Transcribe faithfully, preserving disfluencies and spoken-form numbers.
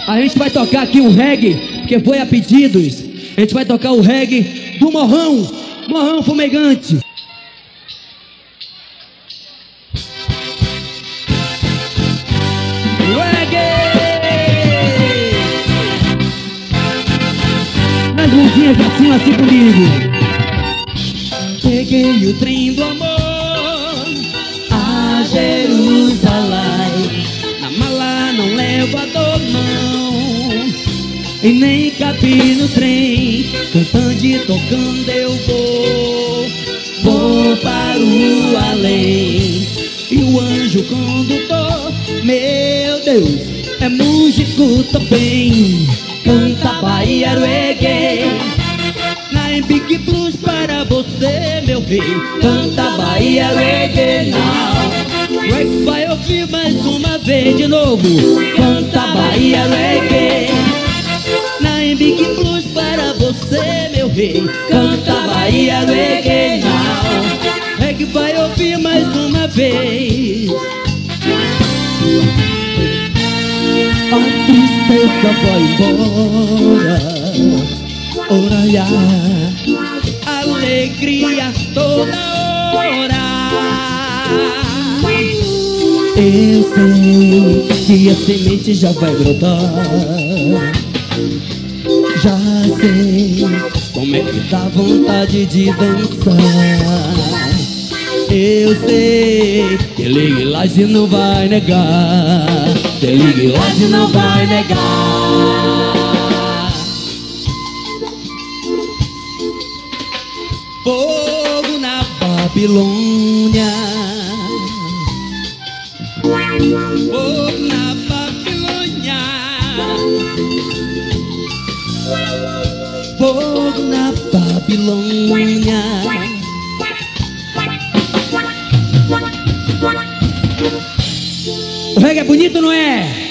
A gente vai tocar aqui um reggae, porque foi a pedidos. A gente vai tocar o reggae do Morrão, Morrão Fumegante. Nas mãozinhas pra cima, assim comigo. Peguei o trem do amor a Jerusalém. Na mala não levo a dor não, e nem cabe no trem. Cantando e tocando eu vou, vou para o além. E o anjo condutor, meu Deus, é músico também. Canta Bahia Reggae, na Big Blues para você, meu rei. Canta Bahia Reggae now. Reggae vai ouvir mais uma vez de novo. Canta Bahia Reggae, na Big Blues para você, meu rei. Canta Bahia Reggae now. Reggae vai ouvir mais uma vez. A tristeza vai embora, oralha, alegria toda hora. Eu sei que a semente já vai brotar, já sei como é que dá vontade de dançar. Eu sei que Ligue Laje não vai negar, que Ligue Laje não vai negar. Fogo na Babilônia, fogo na Babilônia, fogo na Babilônia. O reggae é bonito, não é?